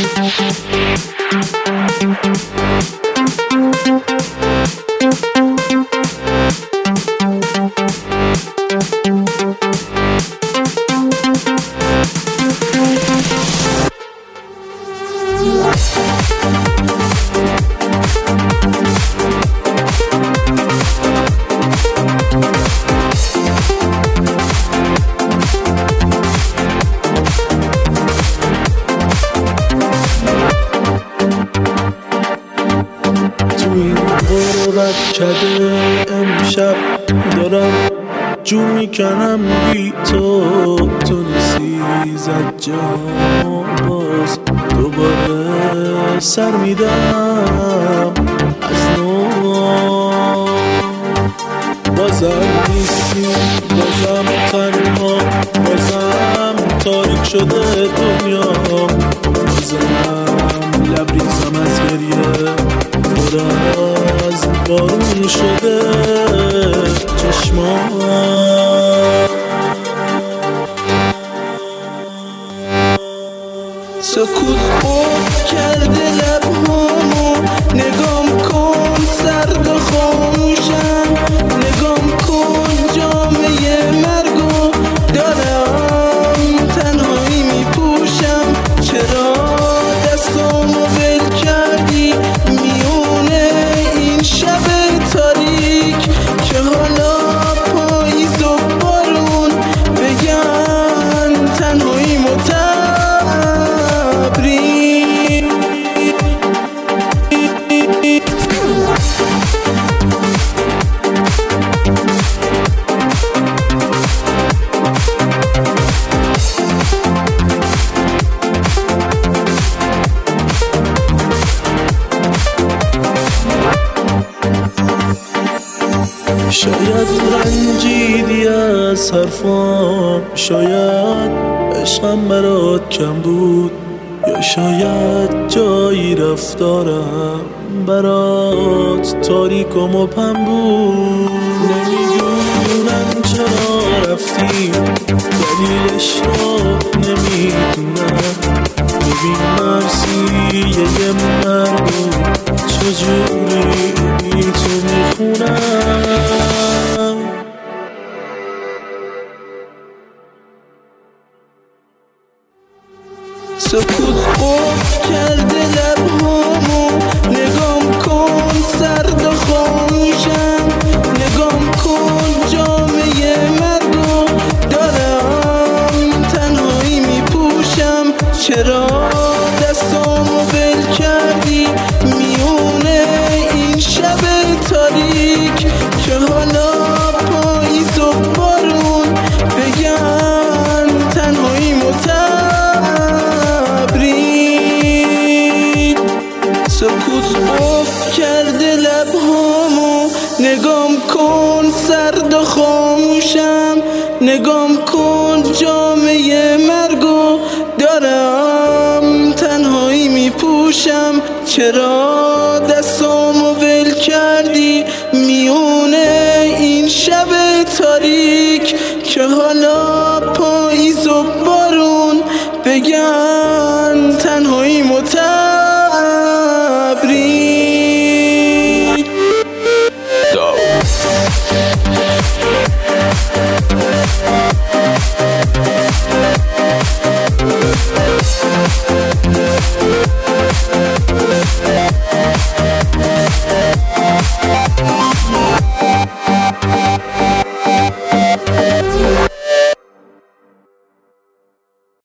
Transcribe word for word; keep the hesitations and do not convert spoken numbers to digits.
کده امشب دارم جو میکنم بی تو، تو نیستی زد جا باز دوباره سر میدم از نو. بازم نیستی، بازم تنها، بازم تاریک شده دنیا، بازم لبریزم از گریه، پر از بارون شده چشمام. سکوت قفل کرده لبهامو، نگام کن سرد و خاموشم، نگام کن جامعه مرگو دارم تنهایی میپوشم. چرا دستامو ول کردی میونه این شب تاریک که حالا پاییز و بارون بگن تنهایی متبری. شاید رنجیدی از حرفام، شاید عشقم برات کم بود، یا شاید جایی رفتارم برات تاریک و مبهم بود. نمیدونم چرا رفتی، دلیلش رو نمیدونم. ببین مرسی یه مرگو چجوری بی تو میخونم. سکوت قفل کرده لبهامو، نگام کن سرد و خاموشم، نگام کن جامعه مرگو دارم تنهایی میپوشم. چرا دستامو ول کردی میونه این شب تاریک که حالا پاییز و بارون بگن تنهایی متبری. سکوت قفل کرده لبهامو، نگام کن سرد و خاموشم، نگام کن جامعه مرگو دارم تنهایی میپوشم. چرا دستامو ول کردی میونه این شب تاریک که حالا پاییز و بارون بگن